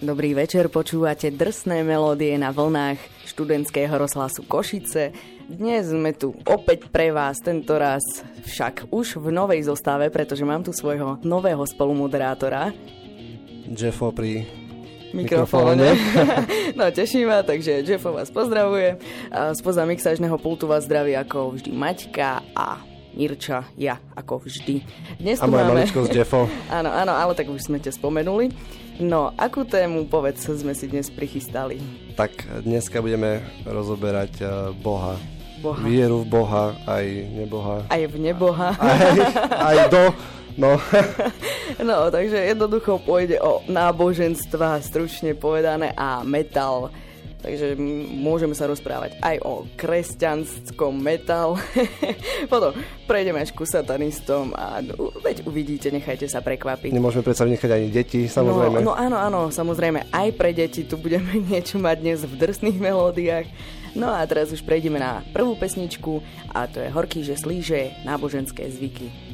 Dobrý večer, počúvate drsné melódie na vlnách študentského rozhlasu Košice. Dnes sme tu opäť pre vás, tentoraz však už v novej zostave, pretože mám tu svojho nového spolumoderátora. Jeffo pri mikrofóne. No, teším ma, takže Jeffo vás pozdravuje. Spoza mixážneho pultu vás zdraví ako vždy Maťka a Mirča, ja ako vždy. Dnes a moja maličkosť Jeffo. Áno, ale tak už sme ťa spomenuli. No, akú tému, povedz, sme si dnes prichystali? Tak dneska budeme rozoberať Boha. Vieru v Boha, aj neboha. Aj v neboha. Aj do... No. No, takže jednoducho pôjde o náboženstva, stručne povedané, a metal. Takže môžeme sa rozprávať aj o kresťanskom metal. Potom prejdeme až ku satanistom a veď uvidíte, nechajte sa prekvapiť. Nemôžeme predsa nechať ani deti, samozrejme. No áno, samozrejme, aj pre deti tu budeme niečo mať dnes v drsných melódiách. No a teraz už prejdeme na prvú pesničku a to je Horký, že slíže, náboženské zvyky.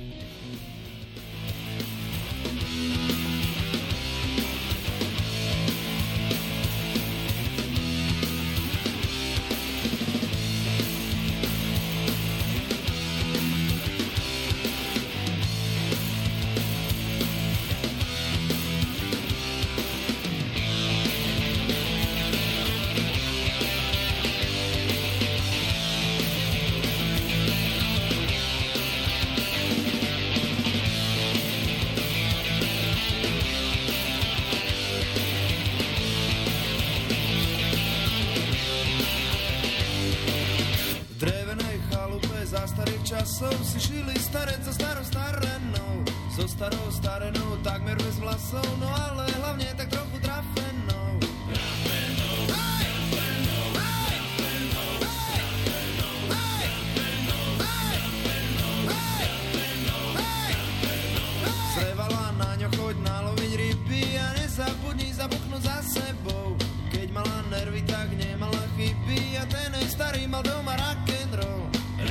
Si šili starec so starou starenou, so starou starenou, takmer bez vlasov, no ale hlavne tak trochu trafenou. Zrevala na ňo, choď naloviť ryby a nezabudni zabuchnúť za sebou. Keď mala nervy, tak nemala chyby a ten jej starý mal doma rock'n'roll.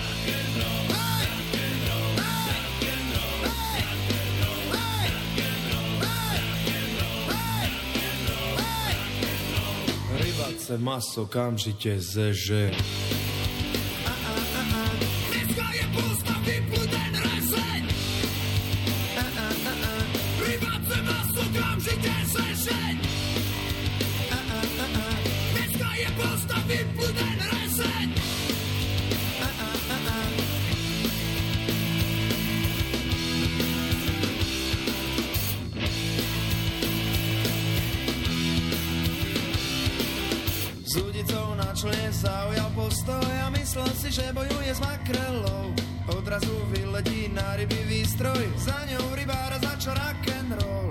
Se maso okamžite zeže. Dneska je pusta, vypluj ten rezeň. Rybace maso okamžite zežeň. Dneska je pusta, vypluj ten rezeň. Zaujal postoj a myslel si, že bojuje s makrelou. Odrazu vyletí na ryby výstroj, za ňou rybára začal rock'n'roll.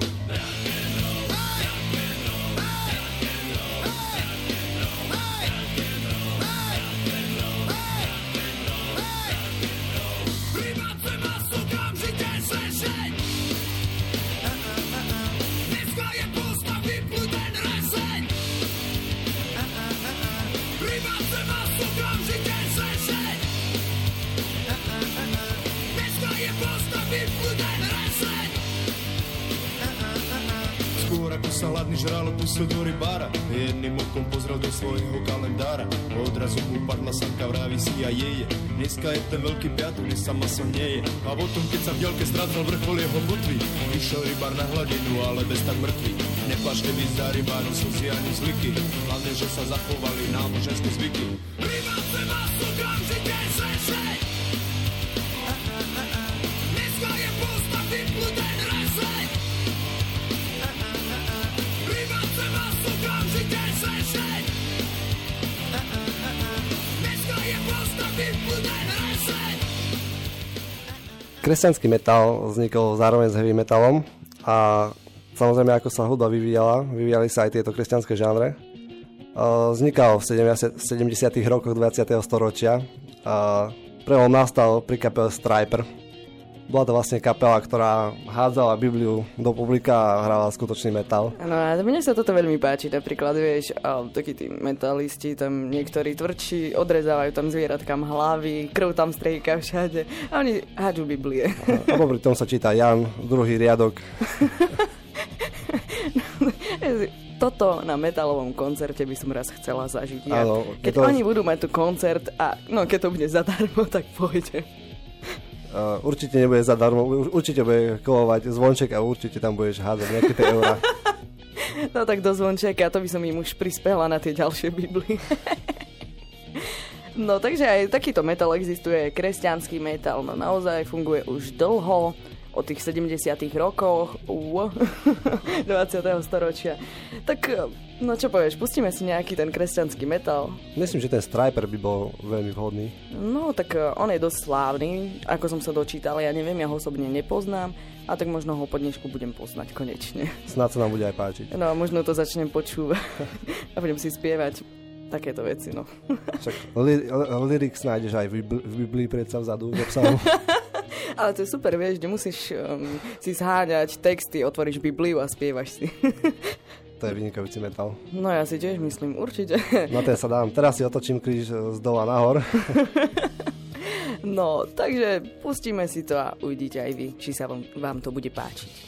Rybace maso okamžite zežeň. Dneska je pusta, vypluj ten rezeň. Rybace maso okamžite zežeň. Dneska je pusta, vypluj ten rezeň. Skôr ako sa hladný žralok pustil do rybára, jedným okom pozrel do svojho kalendára. Odrazu mu padla sanka, vraví si a jeje. Dneska je ten veľký piatok, dnes sa maso neje. A potom, keď sa v diaľke strácal vrchol jeho butvy, vyšiel rybár na hladinu, ale bez tak mŕtvy. Neplačte vy za rybárom slzy ani zliky, hlavne, že sa zachovali náboženské zvyky. Rybace maso okamžite zežeň. Dneska je pusta, vypluj ten rezeň. Rybace maso okamžite zežeň. Dneska je pusta, vypluj ten rezeň. Kresťanský metal vznikol zároveň s heavy metalom a samozrejme, ako sa hudba vyvíjali sa aj tieto kresťanské žánre. Vznikal v 70. rokoch 20. storočia. Prelom nastal pri kapele Stryper. Bola to vlastne kapela, ktorá hádzala Bibliu do publika a hrála skutočný metal. Áno, a mne sa toto veľmi páči, napríklad, vieš, takí tí metalisti, tam niektorí tvrdší, odrezávajú tam zvieratkám hlavy, krv tam strieka všade a oni hádžu Biblie. A popri tom sa číta Jan, druhý riadok. toto na metalovom koncerte by som raz chcela zažiť. Áno, keď oni budú mať tu koncert a keď to bude zadarmo, tak pôjde. Určite nebude zadarmo, určite bude kolovať zvonček a určite tam budeš hádzať nejaké tie eurá. No tak do zvončeka, to by som im už prispela na tie ďalšie Biblie. No takže aj takýto metal existuje, kresťanský metal, no naozaj funguje už dlho, od tých 70 rokoch 20. storočia. Tak, no čo povieš, pustíme si nejaký ten kresťanský metal? Myslím, že ten Stryper by bol veľmi vhodný. No, tak on je dosť slávny, ako som sa dočítal, ja neviem, ja ho osobne nepoznám, a tak možno ho po dnešku budem poznať konečne. Snáď sa nám bude aj páčiť. No, možno to začnem počúvať a budem si spievať takéto veci, no. Však lyrics nájdeš aj v Biblii predsa vzadu, v obsahu. Ale to je super, vieš, nemusíš si zháňať texty, otvoríš Bibliu a spievaš si. To je vynikajúci metal. No ja si tiež myslím, určite. Na ten sa dám. Teraz si otočím kríž z dola nahor. No, takže pustíme si to a uvidíte aj vy, či sa vám to bude páčiť.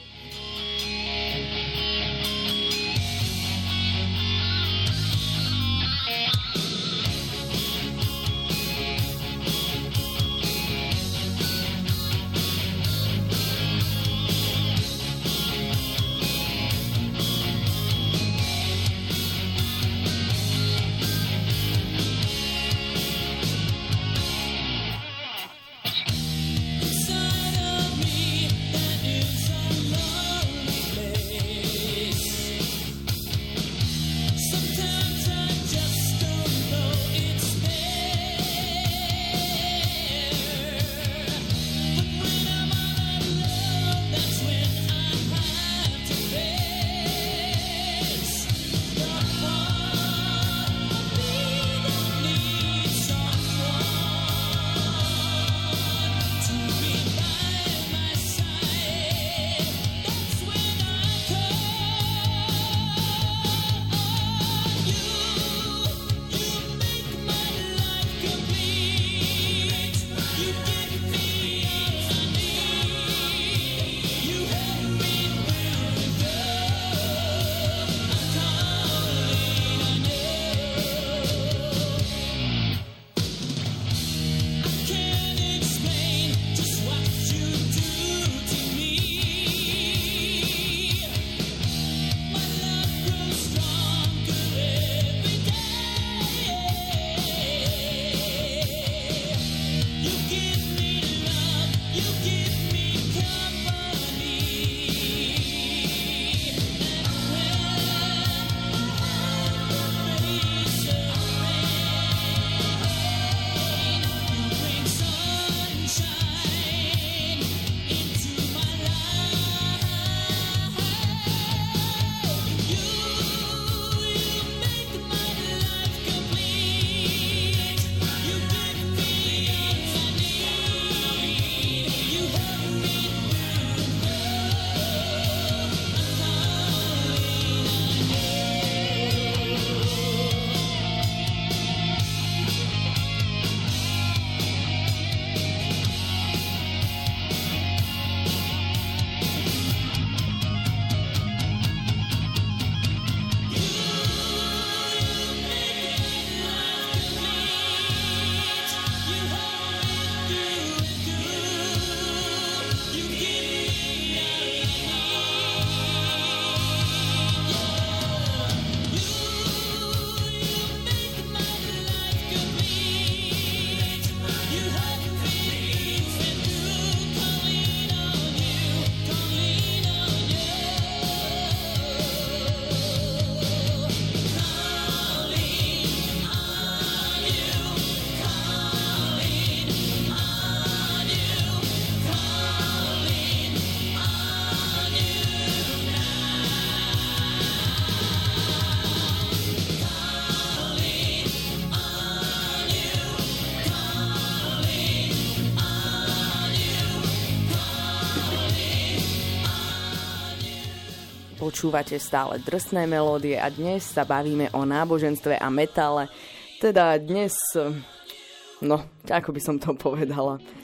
Počúvate stále drsné melódie a dnes sa bavíme o náboženstve a metale. Teda dnes, no, ako by som to povedala,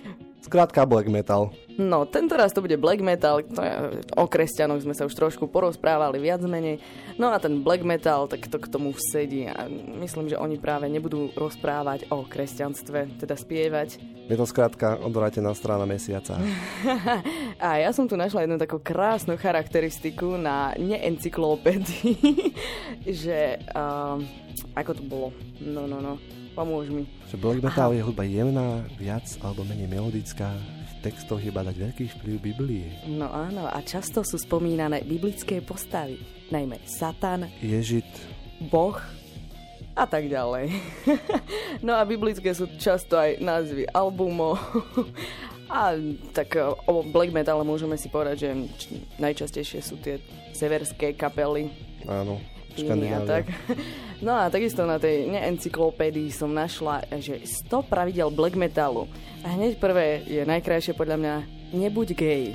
Skrátka black metal. No, tento raz to bude black metal, o kresťanoch sme sa už trošku porozprávali viac menej. No a ten black metal, tak to k tomu sedí a myslím, že oni práve nebudú rozprávať o kresťanstve, teda spievať. Je to skrátka odvrátená strana mesiaca. A ja som tu našla jednu takú krásnu charakteristiku na neencyklopédii, že ako to bolo? No, pomôž mi. Že black metal je hudba jemná, viac alebo menej melodická. V textoch je badať veľký vplyv Biblie. No áno, a často sú spomínané biblické postavy, najmä Satan, Ježit, Boh a tak ďalej. No a biblické sú často aj názvy albumov. A tak o black metale môžeme si povedať, že najčastejšie sú tie severské kapely. áno, Tak. No a takisto na tej neencyklopédii som našla, že 100 pravidel black metalu. A hneď prvé je najkrajšie podľa mňa, nebuď gay.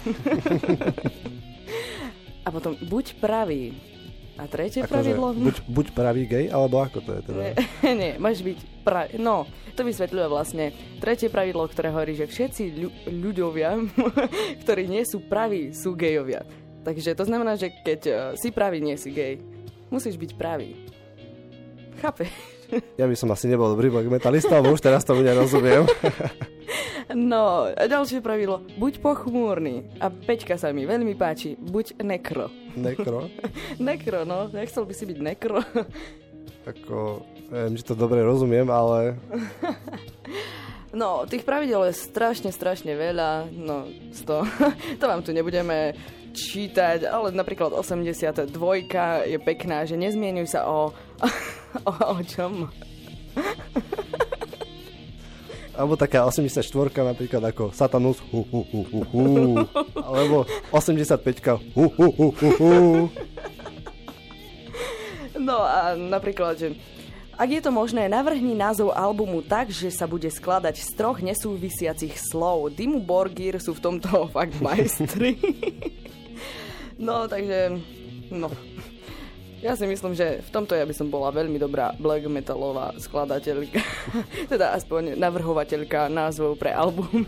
A potom buď pravý. A tretie pravidlo? Buď pravý gay, alebo ako to je teda? Nie, máš byť pravý. No, to vysvetľuje vlastne tretie pravidlo, ktoré hovorí, že všetci ľuďovia, ktorí nie sú praví, sú gejovia. Takže to znamená, že keď si pravý, nie si gej. Musíš byť pravý. Chápeš? Ja by som asi nebol dobrý black metalista, lebo už teraz tomu nerozumiem. No, a ďalšie pravidlo. Buď pochmúrny. A Peťka sa mi veľmi páči. Buď nekro. Nekro? Nekro, no. Nechcel by si byť nekro. Ako, neviem, či to dobre rozumiem, ale... No, tých pravidel je strašne veľa. No, 100. To vám tu nebudeme čítať, ale napríklad 82 je pekná, že nezmienuj sa o čom? Alebo taká 84 napríklad ako Satanus alebo 85 No a napríklad, že ak je to možné, navrhni názov albumu tak, že sa bude skladať z 3 nesúvisiacich slov. Dimmu Borgir sú v tomto fakt majstri. No, takže... No. Ja si myslím, že v tomto ja by som bola veľmi dobrá black metalová skladateľka. Teda aspoň navrhovateľka názvov pre albumy.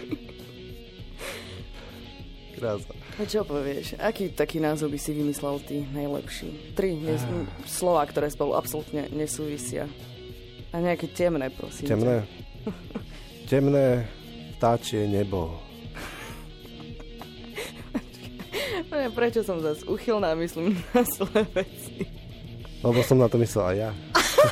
Krása. A čo povieš? Aký taký názov by si vymyslel ty najlepší? 3 slova, ktoré spolu absolútne nesúvisia. A nejaké temné, prosím. Temné? Temné vtáčie nebo. Prečo som zase uchylná, myslím na zlé veci? Lebo som na to myslel aj ja.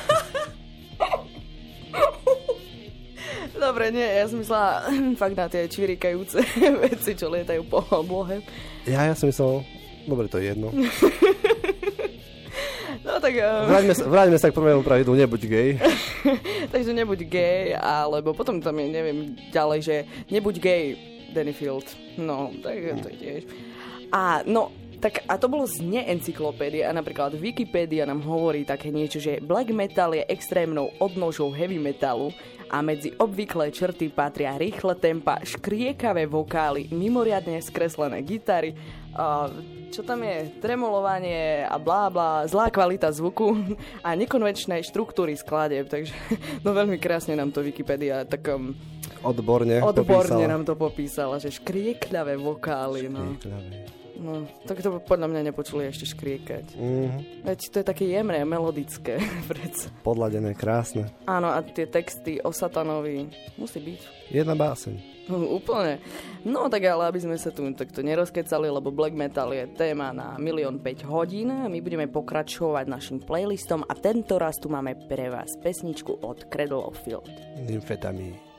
Dobre, nie, ja som myslela fakt na tie čvirikajúce veci, čo lietajú po oblohe. Ja som myslel, dobre, to je jedno. No tak... Vráťme sa k prvému pravidlu, nebuď gay. Takže nebuď gay, alebo potom tam je, neviem, ďalej, že nebuď gay, Danny Field. No, tak to je tiež. A no, tak a to bolo z neencyklopédie a napríklad Wikipédia nám hovorí také niečo, že black metal je extrémnou odnožou heavy metalu a medzi obvyklé črty patria rýchle tempa, škriekavé vokály, mimoriadne skreslené gitary, čo tam je, tremolovanie a blá blá, zlá kvalita zvuku a nekonvenčné štruktúry skladieb, takže no veľmi krásne nám to Wikipédia tak odborne popísala. Nám to popísala, že škriekľavé vokály. No, tak to podľa mňa nepočuli ešte škriekať. Veď to je také jemné, melodické. Podladené, krásne. Áno, a tie texty o Satanovi musí byť. Jedna báseň. Úplne. No tak ale aby sme sa tu takto nerozkecali, lebo black metal je téma na 1 500 000. My budeme pokračovať našim playlistom a tento raz tu máme pre vás pesničku od Cradle of Filth. Nymfetamín.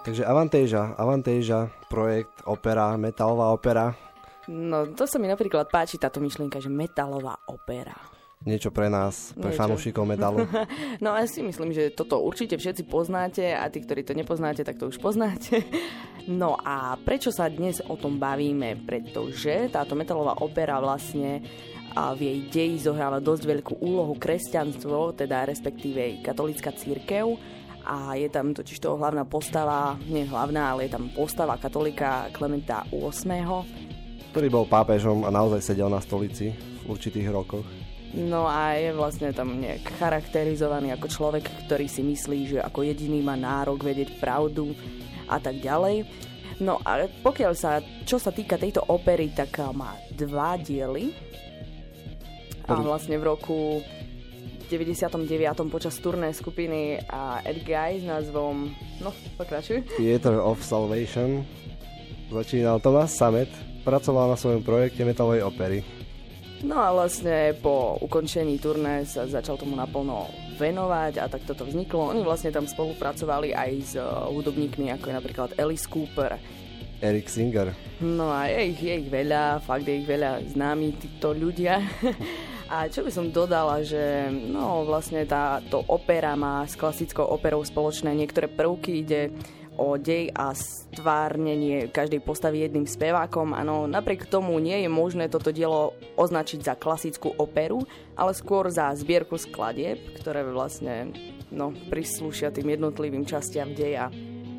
Takže Avantasia, projekt, opera, metalová opera. No, to sa mi napríklad páči, táto myšlienka, že metalová opera. Niečo pre nás, pre fanúšikov metalu. No ja si myslím, že toto určite všetci poznáte a tí, ktorí to nepoznáte, tak to už poznáte. No a prečo sa dnes o tom bavíme? Pretože táto metalová opera vlastne v jej deji zohráva dosť veľkú úlohu kresťanstvo, teda respektíve katolícka cirkev. A je tam totiž toho hlavná postava, nie hlavná, ale je tam postava katolíka Klementa VIII. Ktorý bol pápežom a naozaj sedel na stolici v určitých rokoch. No a je vlastne tam nejak charakterizovaný ako človek, ktorý si myslí, že ako jediný má nárok vedieť pravdu a tak ďalej. No a čo sa týka tejto opery, tak má 2 diely. A vlastne v roku 99. počas turné skupiny Ed Guy s názvom... No, pokračuj. Theater of Salvation začínal Thomas Sammet, pracoval na svojom projekte metalovej opery. No a vlastne po ukončení turné sa začal tomu naplno venovať a tak toto vzniklo. Oni vlastne tam spolupracovali aj s hudobníkmi, ako je napríklad Alice Cooper, Eric Singer. No a je ich veľa, fakt je ich veľa známi títo ľudia. A čo by som dodala, že no vlastne táto opera má s klasickou operou spoločné niektoré prvky, ide o dej a stvárnenie každej postavy jedným spevákom. Áno, napriek tomu nie je možné toto dielo označiť za klasickú operu, ale skôr za zbierku skladieb, ktoré vlastne prislúšia tým jednotlivým častiam deja.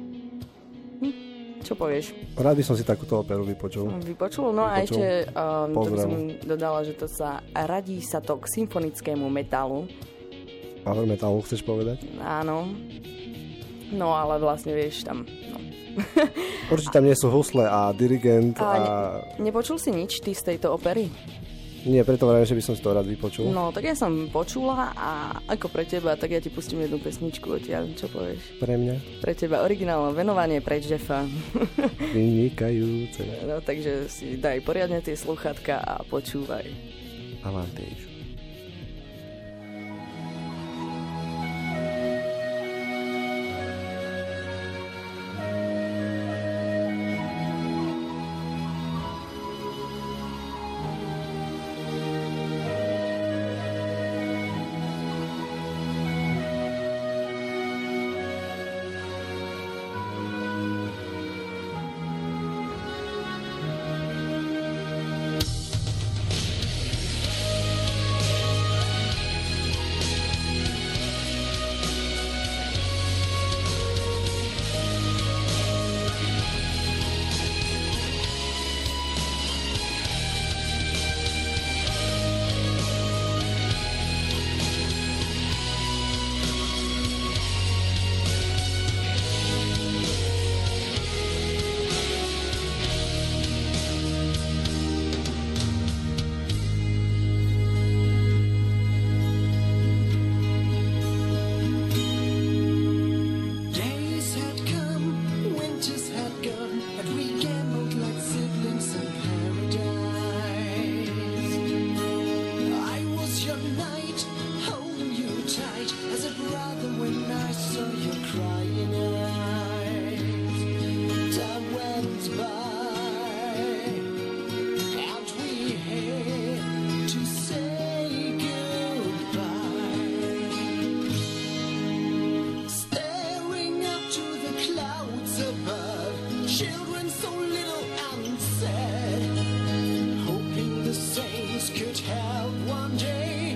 Čo povieš? Rád by som si takúto operu vypočul. No a ešte to by som dodala, že radí sa to k symfonickému metalu. Power metalu chceš povedať? Áno. No ale vlastne vieš tam... No. Určite tam nie sú husle a dirigent a... Nepočul si nič ty z tejto opery? Nie, preto vravím, že by som si to rád vypočul. No, tak ja som počula a ako pre teba, tak ja ti pustím jednu pesničku odtiaľ, čo povieš? Pre mňa? Pre teba originálne venovanie pre Jeffa. Vynikajúce. No, takže si daj poriadne tie slúchatka a počúvaj. Avantasia.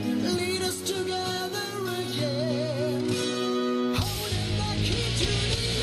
Lead us together again, holding the key to the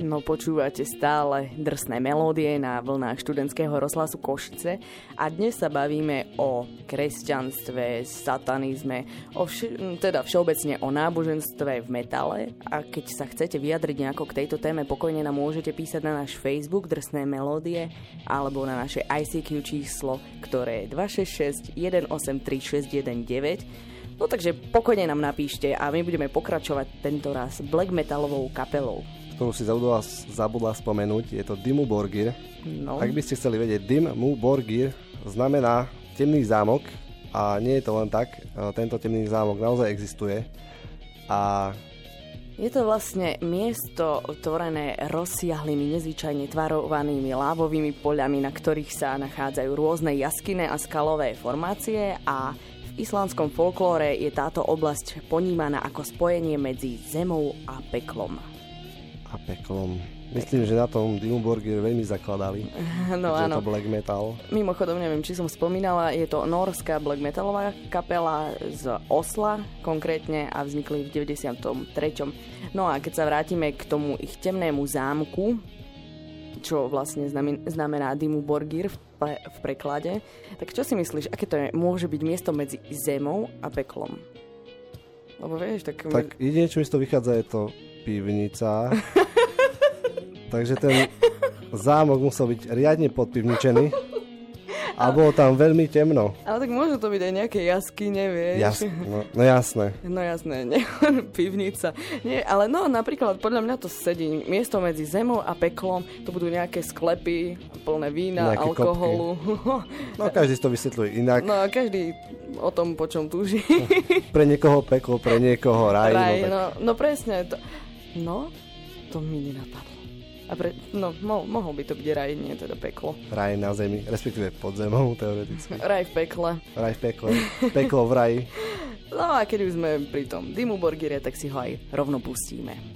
No počúvate stále drsné melódie na vlnách študentského rozhlasu Košice a dnes sa bavíme o kresťanstve, satanizme, teda všeobecne o náboženstve v metale a keď sa chcete vyjadriť nejako k tejto téme, pokojne nám môžete písať na náš Facebook Drsné melódie alebo na naše ICQ číslo, ktoré je 266 183 619. No takže pokojne nám napíšte a my budeme pokračovať tento raz black metalovou kapelou, ktorú si zabudla spomenúť, je to Dimmu Borgir. No. Ak by ste chceli vedieť, Dimmu Borgir znamená temný zámok a nie je to len tak, tento temný zámok naozaj existuje a je to vlastne miesto tvorené rozsiahlými, nezvyčajne tvarovanými lávovými poľami, na ktorých sa nachádzajú rôzne jaskyné a skalové formácie a v islandskom folklóre je táto oblasť ponímaná ako spojenie medzi zemou a peklom. A peklom. Myslím, že na tom Dimmu Borgir veľmi zakladali. No áno. Je to black metal. Mimochodom, neviem, či som spomínala, je to norská black metalová kapela z Osla konkrétne a vznikli v 93. No a keď sa vrátime k tomu ich temnému zámku, čo vlastne znamená Dimmu Borgir v preklade, tak čo si myslíš, aké to je, môže byť miesto medzi zemou a peklom? Lebo vieš, tak jedine, čo mi z toho vychádza, je to pivnica. Takže ten zámok musel byť riadne podpivničený a bolo tam veľmi temno. Ale tak môžu to byť aj nejaké jaskyne, vieš. No jasné. No jasné, nie pivnica. Nie, ale no napríklad podľa mňa to sedí. Miesto medzi zemou a peklom, to budú nejaké sklepy plné vína, nejaké alkoholu. No každý si to vysvetľuje inak. No každý o tom, po čom túži. Pre niekoho peklo, pre niekoho raj. No presne. To mi nenapadlo. Mohol by to byť raj, nie teda peklo. Raj na zemi, respektíve pod zemou, teoreticky. Raj v pekle. Raj v pekle, peklo v raji. No a keď už sme pri tom Dimmu Borgire, tak si ho aj rovno pustíme.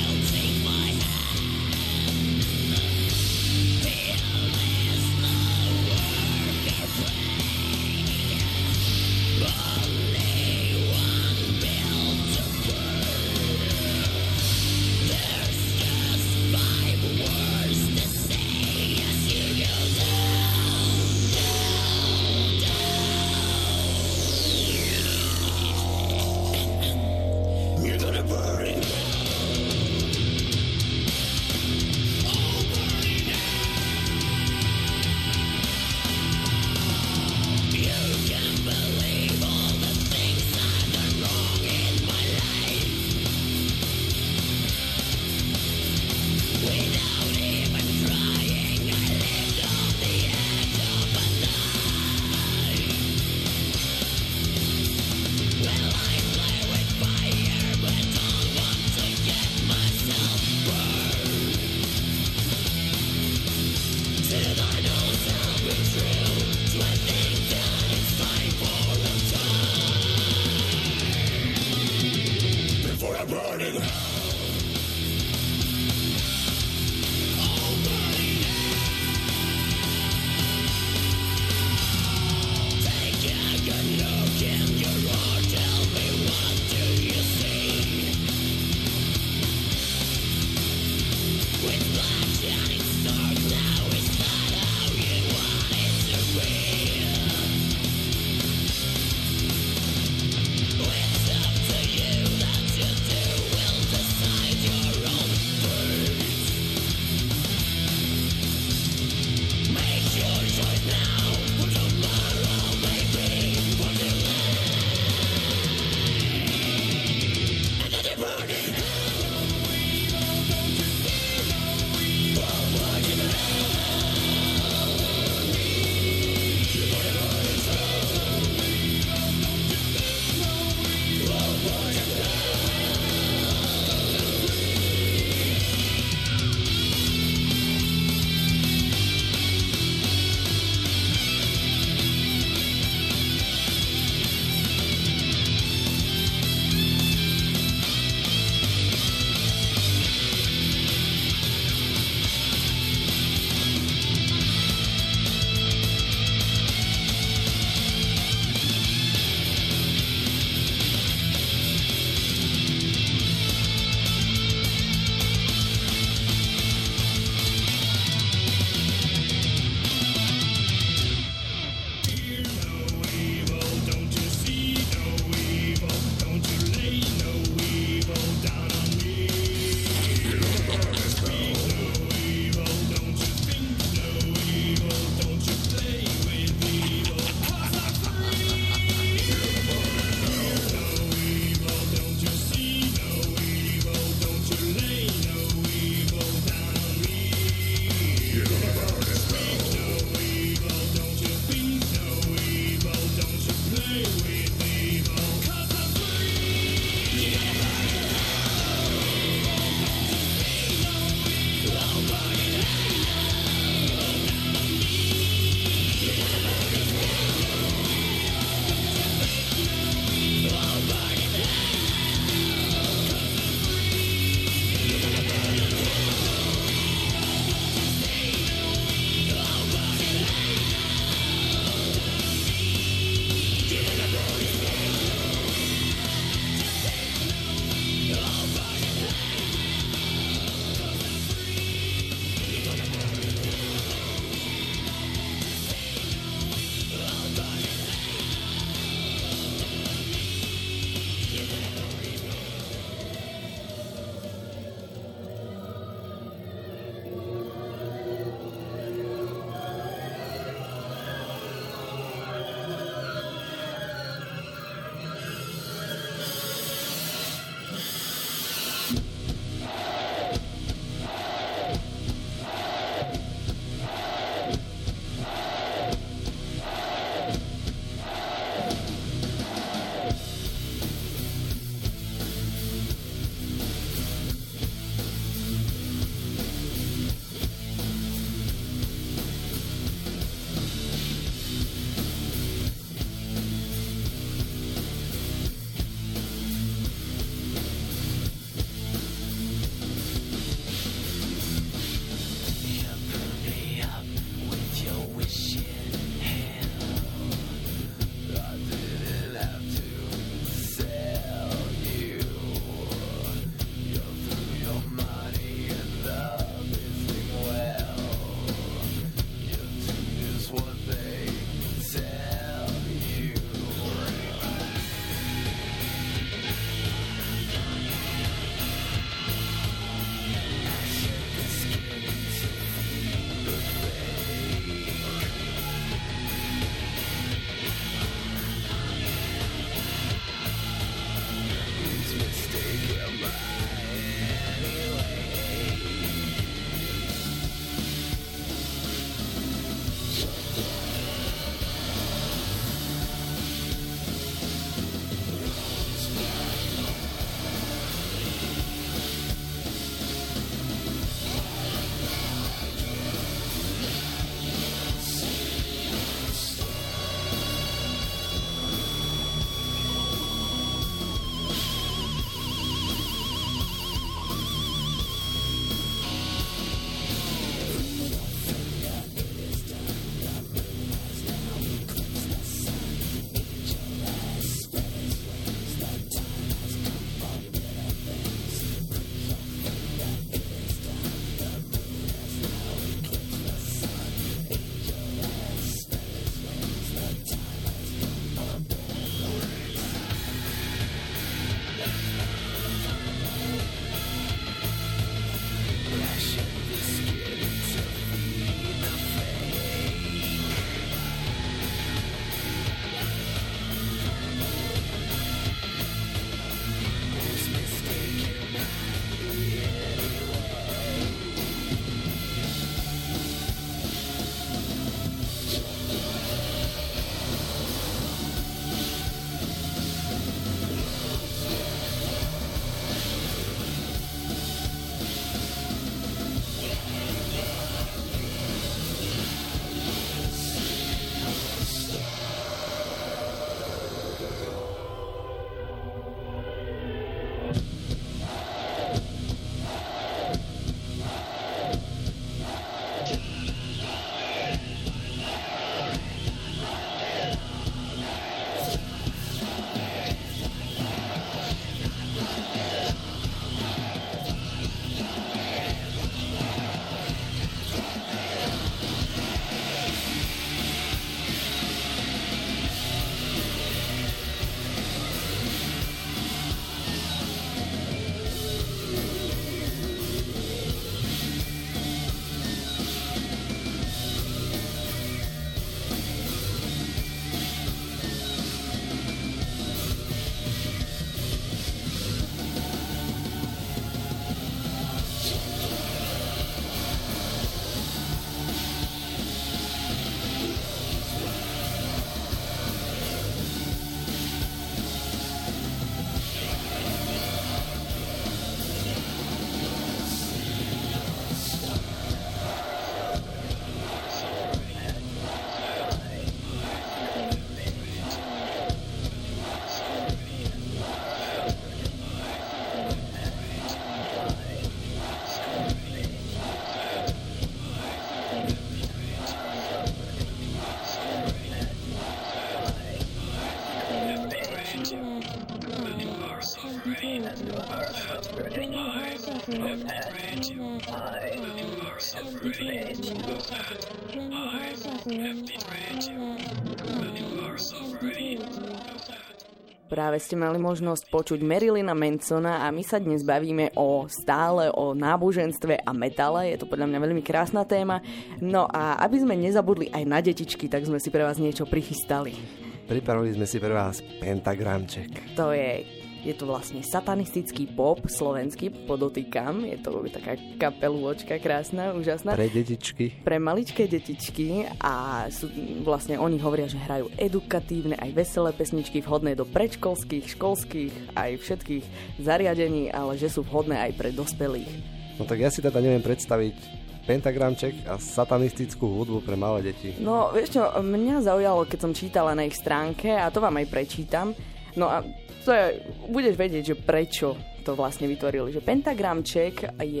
Práve ste mali možnosť počuť Marilyna Mansona a my sa dnes bavíme stále o náboženstve a metale. Je to podľa mňa veľmi krásna téma. No a aby sme nezabudli aj na detičky, tak sme si pre vás niečo prichystali. Pripravili sme si pre vás Pentagramček. Je to vlastne satanistický pop, slovenský, podotýkam. Je to taká kapelôčka krásna, úžasná. Pre detičky. Pre maličké detičky a vlastne oni hovoria, že hrajú edukatívne aj veselé pesničky vhodné do predškolských, školských aj všetkých zariadení, ale že sú vhodné aj pre dospelých. No tak ja si teda neviem predstaviť Pentagramček a satanistickú hudbu pre malé deti. No vieš čo, mňa zaujalo, keď som čítala na ich stránke a to vám aj prečítam. No a budeš vedieť, že prečo to vlastne vytvorili. Že Pentagramček je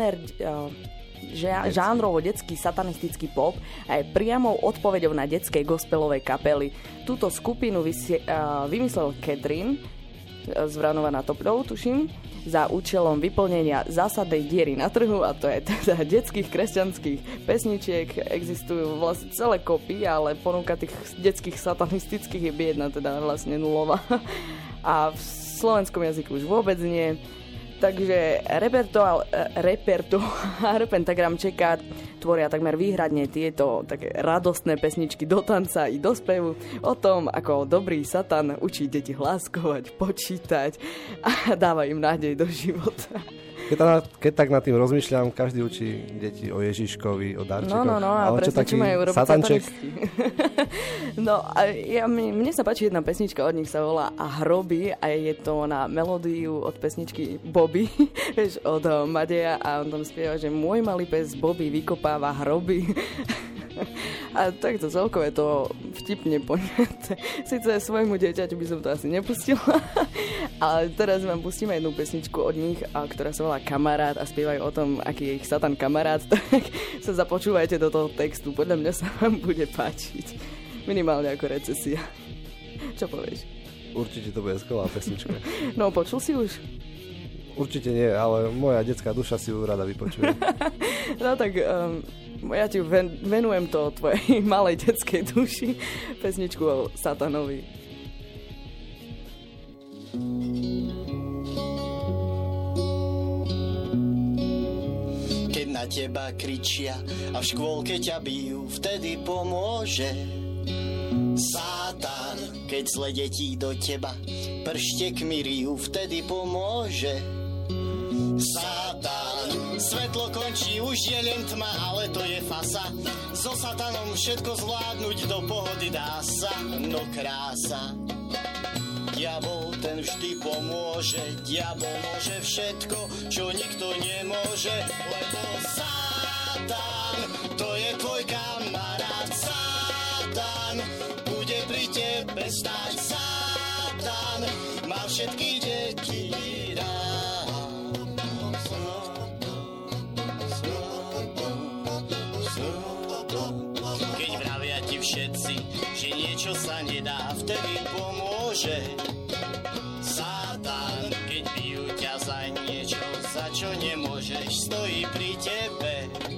žánrovo detský satanistický pop a je priamou odpoveďou na detské gospelové kapely. Túto skupinu vymyslel Catherine z Vranova nad Topľou, tuším, za účelom vyplnenia zásadnej diery na trhu, a to je teda detských kresťanských pesničiek. Existujú vlastne celé kopy, ale ponuka tých detských satanistických je biedna, teda vlastne nulová. A v slovenskom jazyku už vôbec nie. Takže repertoár Pentagramčeka tvoria takmer výhradne tieto také radostné pesničky do tanca i do spevu o tom, ako dobrý Satan učí deti hláskovať, počítať a dáva im nádej do života. Keď tak nad tým rozmýšľam, každý učí deti o Ježiškovi, o darčekoch. No, a ale presne, čo majú robiť satanček? No, a mne sa páči jedna pesnička, od nich sa volá A hroby a je to na melódiu od pesničky Bobby, vieš, od Madeja, a on tam spieva, že môj malý pes Bobby vykopáva hroby. A takto celkové to vtipne poňate. Sice svojmu dieťaťu by som to asi nepustila, ale teraz vám pustíme jednu pesničku od nich, ktorá sa volá Kamarát a spievajú o tom, aký je ich Satan kamarát, tak sa započúvajte do toho textu. Podľa mňa sa vám bude páčiť. Minimálne ako Recesia. Čo povieš? Určite to bude skvelá pesnička. No, počul si už? Určite nie, ale moja detská duša si ju rada vypočuje. No tak ja ti venujem to tvojej malej detskej duši, pesničku o Satanovi. Keď na teba kričia a v škôlke ťa bijú, vtedy pomôže Satan. Keď zle detí do teba prštekmi rijú, vtedy pomôže Satan. Svetlo končí, už je len tma, ale to je fasa. So Satanom všetko zvládnuť do pohody dá sa, no krása. Diabol ten vždy pomôže, diabol môže všetko, čo nikto nemôže, lebo Satan, to je tvoj kamarát. Satan bude pri tebe stáť. Satan má všetky deti rád. Keď vravia ti všetci, že niečo sa nedá, vtedy pomôže Satan. Keď bijú ťa za niečo, za čo nemôžeš, stojí pri tebe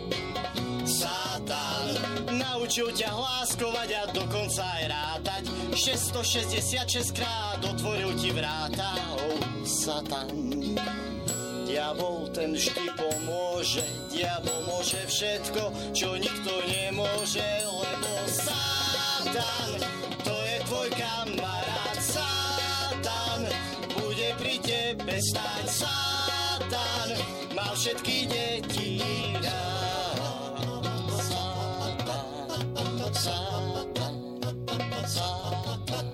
Satan. Naučil ťa hláskovať a dokonca aj rátať, 666 krát otvoril ti vráta. Satan. Diabol ten vždy pomôže, diabol môže všetko, čo nikto nemôže, lebo Satan, to je tvoj kamarát. Satan bude pri tebe stáť. Satan má všetky deti rád. Satan, Satan,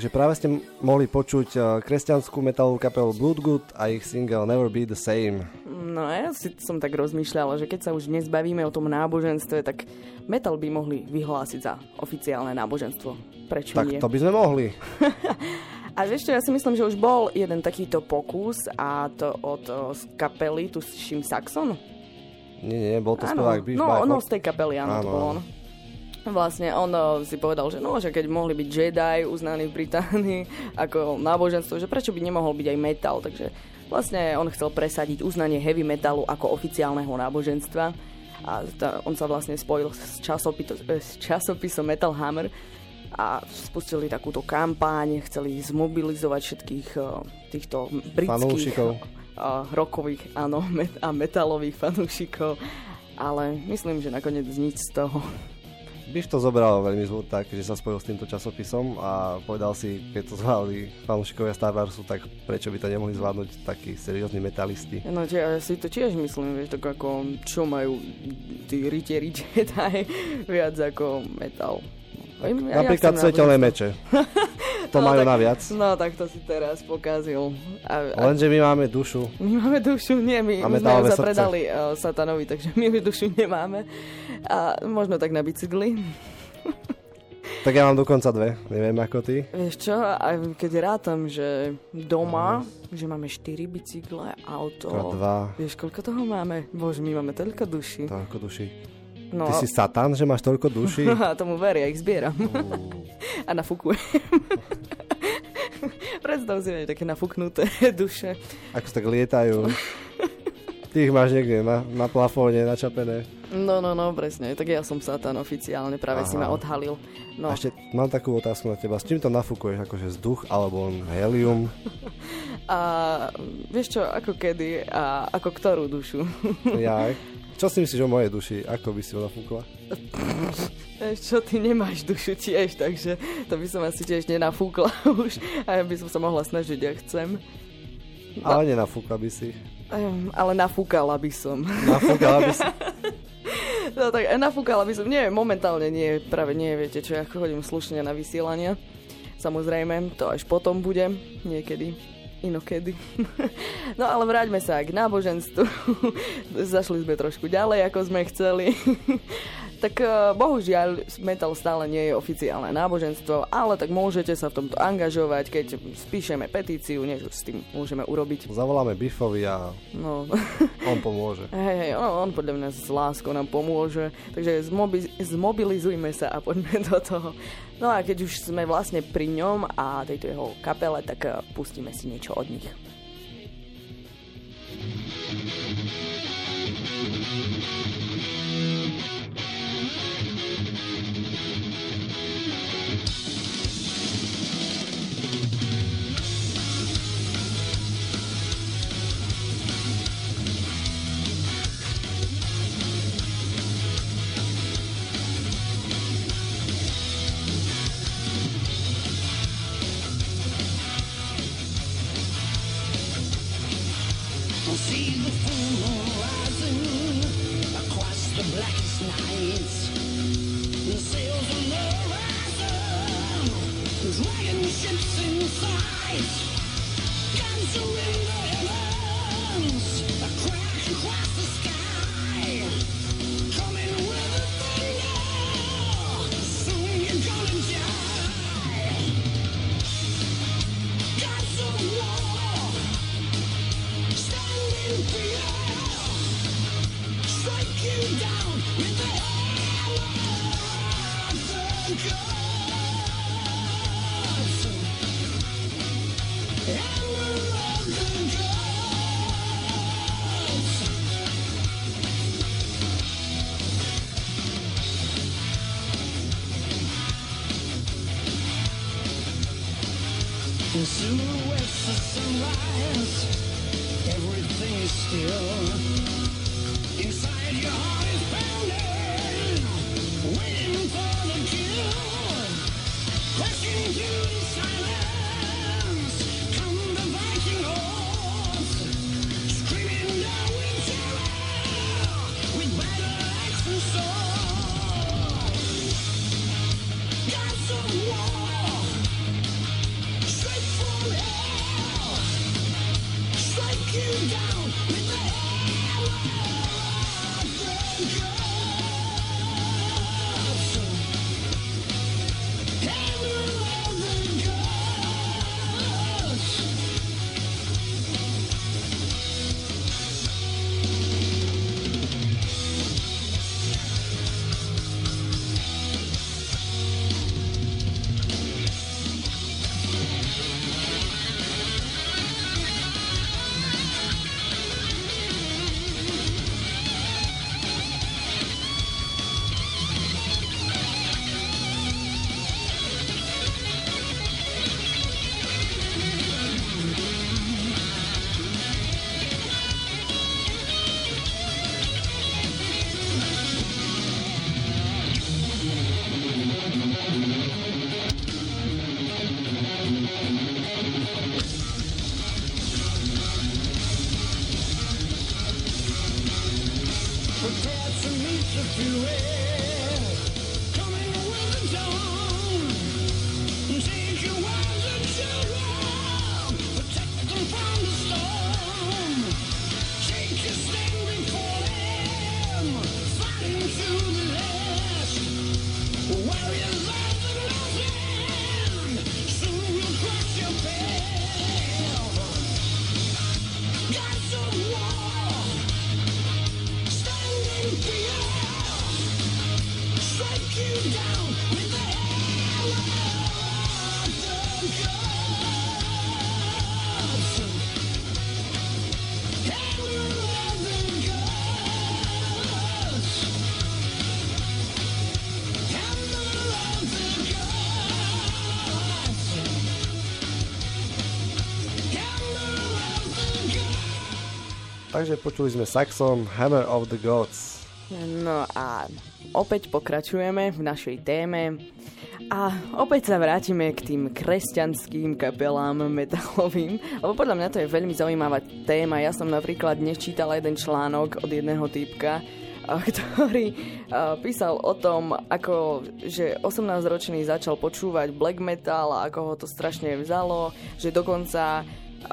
Takže práve ste mohli počuť kresťanskú metalovú kapelu Bloodgood a ich single Never Be The Same. No ja si som tak rozmýšľala, že keď sa už dnes bavíme o tom náboženstve, tak metal by mohli vyhlásiť za oficiálne náboženstvo. Prečo tak nie? To by sme mohli. A ešte ja si myslím, že už bol jeden takýto pokus a to od kapely, tuším Saxon. Nie, bol to spevák Beef No, z tej kapely, áno, to bolo on. Vlastne on si povedal, že že keď mohli byť Jedi uznaní v Británii ako náboženstvo, že prečo by nemohol byť aj metal, takže vlastne on chcel presadiť uznanie heavy metalu ako oficiálneho náboženstva a on sa vlastne spojil s časopisom Metal Hammer a spustili takúto kampaň, chceli zmobilizovať všetkých týchto britských rockových a metalových fanúšikov, ale myslím, že nakoniec nič z toho. Biff to zobral veľmi zľud tak, že sa spojil s týmto časopisom a povedal si, keď to zvládli fanúšikovia Star Warsu, tak prečo by to nemohli zvládnuť takí seriózni metalisti. No ja si to tiež myslím, vieš, tak ako čo majú tí rytieri Jedi viac ako metal. Napríklad svetelné meče. To majú tak, naviac. No tak to si teraz pokazil. Lenže my máme dušu. My máme dušu, nie, my sme ju zapredali satanovi, takže my dušu nemáme. A možno tak na bicykli. Tak ja mám dokonca 2, neviem ako ty. Vieš čo, a keď rátam, že doma, že máme 4 bicykle, auto. 2. Vieš, koľko toho máme? Bože, my máme toľko duší. Toľko duší. No, ty si satán, že máš toľko duší? A tomu verí, ja ich zbieram. A nafúkujem. Predstav si, také nafúknuté duše. Ako sa tak lietajú. Ty ich máš niekde na plafóne načapené. No, presne. Tak ja som satán oficiálne, práve si ma odhalil. No. A ešte mám takú otázku na teba. S čím to nafúkuješ? Akože vzduch alebo helium? A vieš čo, ako kedy a ako ktorú dušu? Jaj. Čo si myslíš o mojej duši? Ako by si ho nafúkla? Čo, ty nemáš dušu tiež, takže to by som asi tiež nenafúkla už. A ja by som sa mohla snažiť, ja chcem. No. Ale nenafúkla by si. Ale nafúkala by som. Nafúkala by si. No tak nafúkala by som. Nie, momentálne nie, práve nie, viete čo, ja chodím slušne na vysielania. Samozrejme, to až potom bude, niekedy. Inokedy. No ale vráťme sa k náboženstvu. Zašli sme trošku ďalej, ako sme chceli. Tak bohužiaľ metal stále nie je oficiálne náboženstvo, ale tak môžete sa v tomto angažovať, keď spíšeme petíciu, než s tým môžeme urobiť. Zavoláme Biffovi a on pomôže. Hej, on podľa mňa s láskou nám pomôže, takže zmobilizujme sa a poďme do toho. No a keď už sme vlastne pri ňom a tejto jeho kapele, tak pustíme si niečo od nich. See the full moon rising across the blackest nights. The sails on the horizon, dragging ships in sight. Guns are in the heavens, a crash across the sky. Coming with the thunder, soon you're gonna die. Gods of war, standing fear, strike you down with the hammer of the gods. Hammer of the gods. In silhouettes of sunrise, everything is still. Inside your heart is pounding, waiting for the kill. Crashing through the silence, come the Viking hordes, screaming down with terror, with battle axe and sword. Gods of war, Takže počuli sme Saxon, Hammer of the Gods. No a opäť pokračujeme v našej téme a opäť sa vrátime k tým kresťanským kapelám metalovým, lebo podľa mňa to je veľmi zaujímavá téma. Ja som napríklad dnes čítala jeden článok od jedného týpka, ktorý písal o tom, ako že 18-ročný začal počúvať black metal a ako ho to strašne vzalo, že dokonca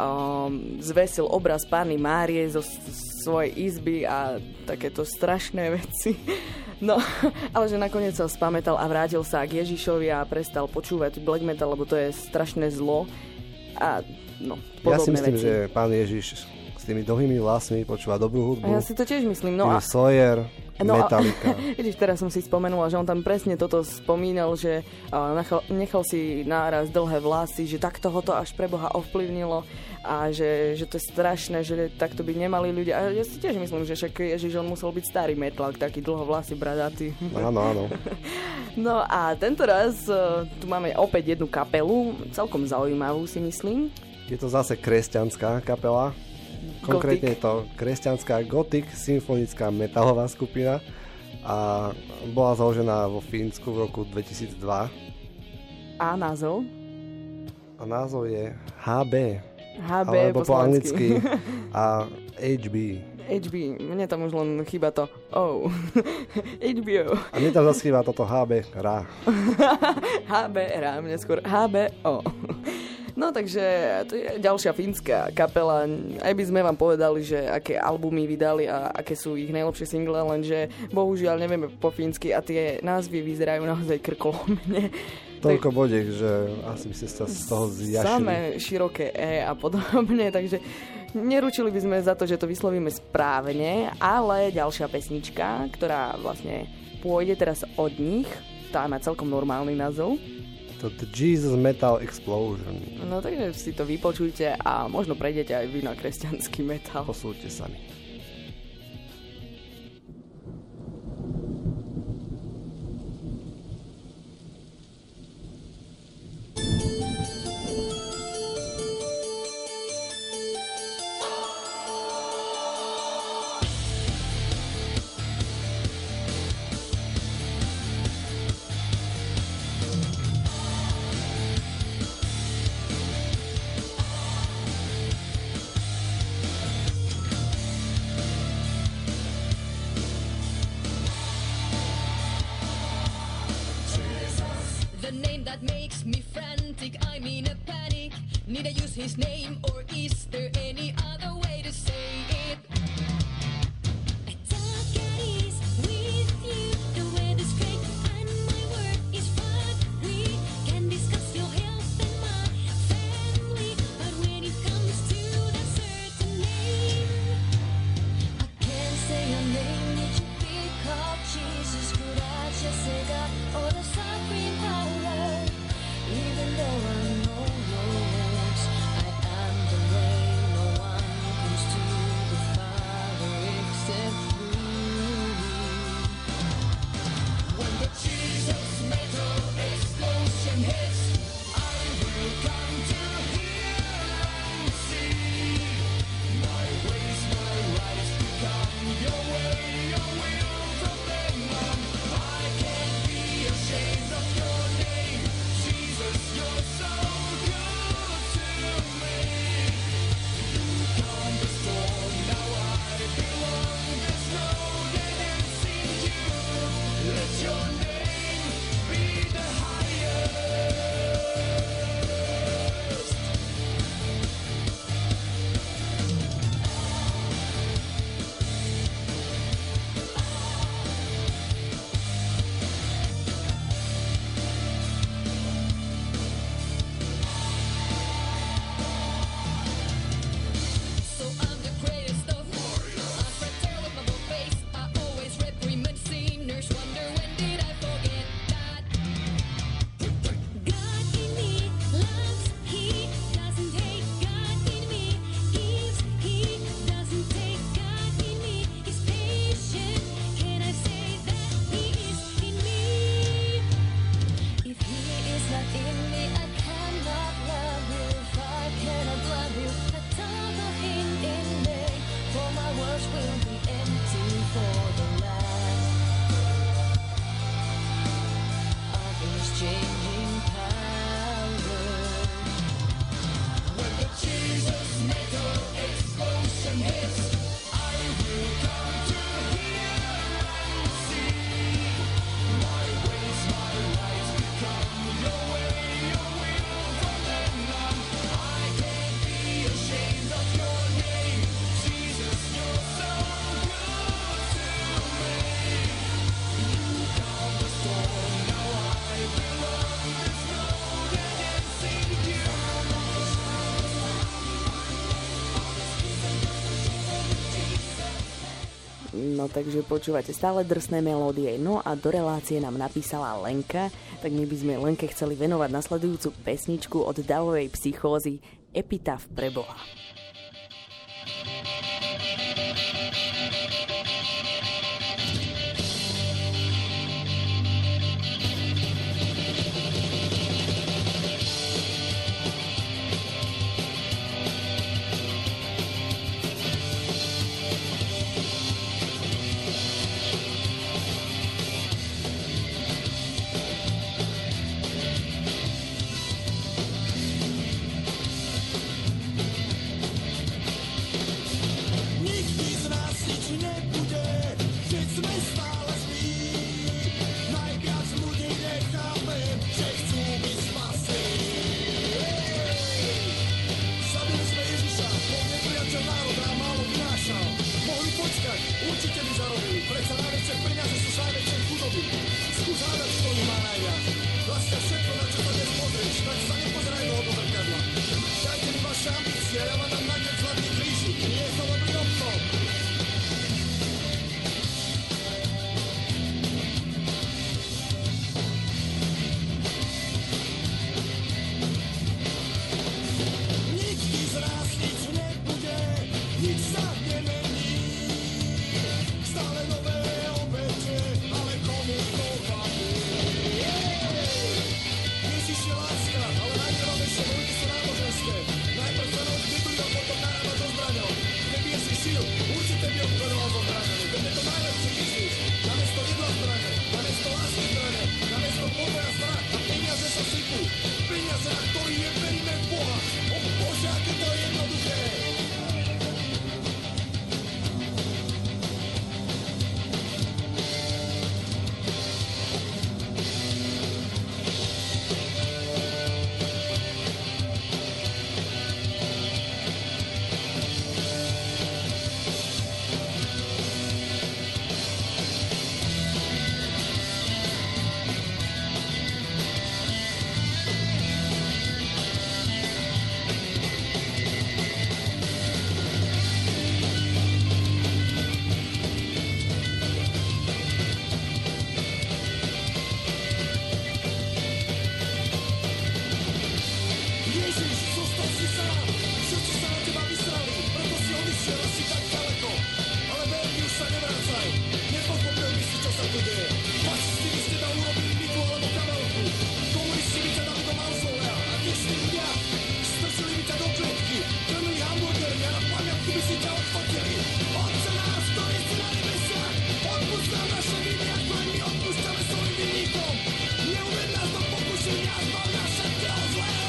zvesil obraz Panny Márie zo svojej izby a takéto strašné veci. No, ale že nakoniec sa spamätal a vrátil sa k Ježišovi a prestal počúvať black metal, lebo to je strašné zlo. A no, podobné Ja si myslím, veci. že pán Ježiš s tými dlhými vlasmi počúva dobrú hudbu. A ja si to tiež myslím. No a Sawyer, Metallica. Vidíš, teraz som si spomenula, že on tam presne toto spomínal, že nechal si náraz dlhé vlasy, že takto ho to až pre Boha ovplyvnilo a že to je strašné, že takto by nemali ľudia. A ja si tiež myslím, že však Ježiš, on musel byť starý metlak, taký dlhovlasý, bradatý. Áno, áno. No a tento raz tu máme opäť jednu kapelu, celkom zaujímavú si myslím. Je to zase kresťanská kapela. Konkrétne je to kresťanská Gothic symfonická metalová skupina a bola založená vo Fínsku v roku 2002. A názov? A názov je HB. HB alebo po anglicky. anglicky a HB. HB, mne tam už len chýba to O. HBO. A mne tam zase chýba toto HB RA. HB RA, mne skôr HBO. No takže to je ďalšia fínska kapela. Aj by sme vám povedali, že aké albumy vydali a aké sú ich najlepšie single, lenže bohužiaľ nevieme po fínsky a tie názvy vyzerajú naozaj krkolomne. Toľko bodiek, že asi by ste sa z toho zjašili. Samé široké E a podobne, takže neručili by sme za to, že to vyslovíme správne, ale ďalšia pesnička, ktorá vlastne pôjde teraz od nich, tá má celkom normálny názov. To The Jesus Metal Explosion. No takže si to vypočujte a možno prejdete aj vy na kresťanský metal. Posúďte sami. Need I use his name or is there any other way to say it? I talk at ease with you. The weather's great and my work is fun. We can discuss your health and my family, but when it comes to that certain name, I can't say your name. Did you pick up Jesus? Could I just say God or the supreme power? Even though I know your words, I am the way. No one comes to the Father except through me. When the Jesus metal explosion hits, I will come to hear and see. My ways, my rights become your way, your will from then on. I can't be ashamed of your name. Jesus, you're so good to me. You calm the storm, now I belong. There's no limits in you. Let your name be the highest. So I'm the greatest of I spread terror with my bold face. I always reprimand sinners. Wonder when did I forget that? God in me loves, He doesn't hate. God in me gives, He doesn't take. God in me is patient. Can I say that He is in me? If He is not in me, I cannot love you. If I cannot love you, I don't know Him in me. For my words will be empty for the light of His changing power. When the Jesus metal explosion hits, I will come to hear and see. My ways, my rights become your way, your will from then on. I can't be ashamed of your name. Jesus, you're so good to me. You calm the storm, now I belong. There's no limits in you. No takže počúvate stále drsné melódie. No a do relácie nám napísala Lenka, tak my by sme Lenke chceli venovať nasledujúcu pesničku od Davovej Psychózy Epitaf pre Boha. Zostal si sám, všetci sa na teba vysrali, preto si odišiel asi tak ďaleko. Ale Berni, už sa nevrácaj, nepochopil by si, čo sa tu deje. Fašisti by ste tam urobili Miku alebo Kabelku. Komunisti by ťa dali do mauzolea a dnešní ľudia strčili by ťa do klietky, krmili hamburgermi a na pamiatku by si ťa odfotili. Otče náš, ktorý si na nebesiach, odpusť nám naše viny, ako aj my odpúšťame svojim vinníkom. Neuved nás do pokušenia a zbav nás všetkého zlého.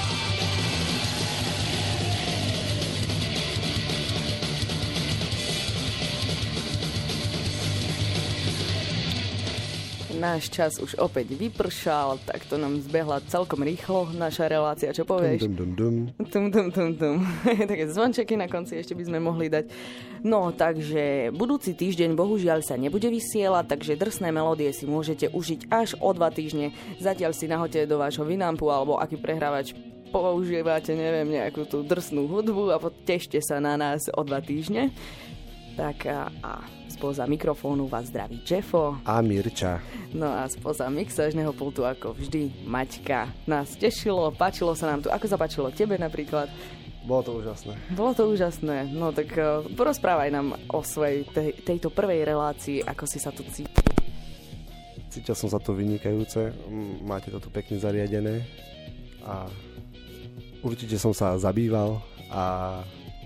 Náš čas už opäť vypršal, tak to nám zbehla celkom rýchlo naša relácia, čo povieš? Tum. Také zvončeky na konci ešte by sme mohli dať. No, takže budúci týždeň bohužiaľ sa nebude vysielať, takže drsné melódie si môžete užiť až o 2 týždne. Zatiaľ si nahoďte do vášho Winampu alebo aký prehrávač používate, neviem, nejakú tú drsnú hudbu a tešte sa na nás o 2 týždne. Tak a spoza mikrofónu vás zdraví Jeffo. A Mirča. No a spoza mixážneho pultu ako vždy Maťka. Nás tešilo, páčilo sa nám tu. Ako sa páčilo tebe napríklad? Bolo to úžasné. Bolo to úžasné. No tak porozprávaj nám o svojej tejto prvej relácii, ako si sa tu cítil. Cítil som sa tu vynikajúce. Máte to tu pekne zariadené. A určite som sa zabýval a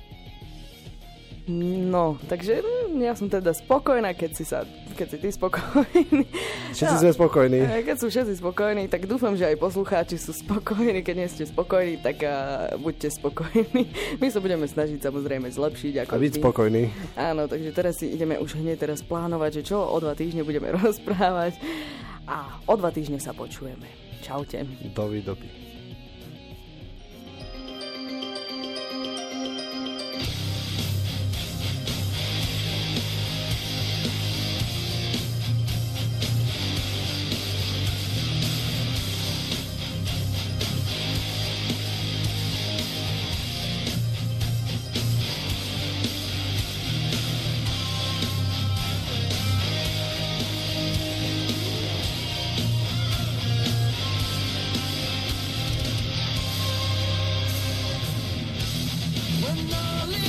no, takže ja som teda spokojná, keď si ty spokojný. Všetci sme spokojní. Keď sú všetci spokojní, tak dúfam, že aj poslucháči sú spokojní. Keď nie ste spokojní, tak buďte spokojní. My sa budeme snažiť samozrejme zlepšiť. Ako a byť spokojní. Áno, takže teraz si ideme už hneď teraz plánovať, že čo o 2 týždne budeme rozprávať. A o 2 týždne sa počujeme. Čaute. Dovidopy. When all